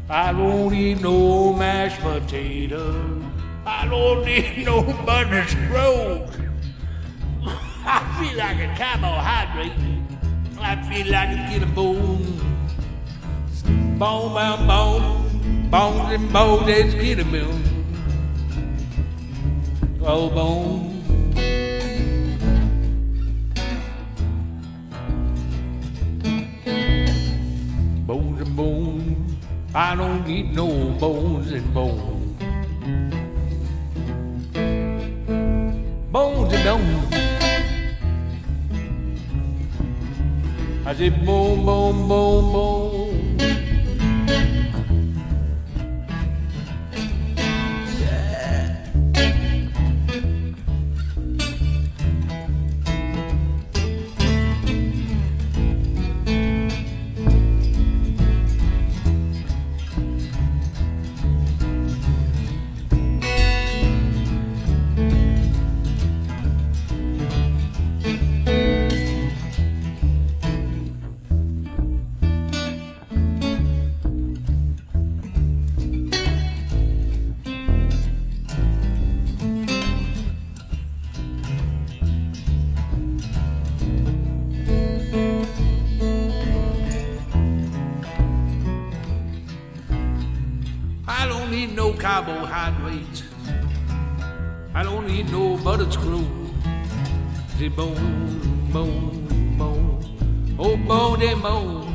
I don't need no mashed potatoes. I don't need no buttered scrolls. I feel like a carbohydrate. I feel like a kid of bone. Bone, bone, bone. Bones and bones, that's kid of bone. Oh, bone. Bones and bones. I don't need no bones and bones. Bones and bones. I said bone, bone, bone, bone. I don't need no carbohydrates. I don't need no buttered screw. The bone, bone, bone. Oh, bone and bone.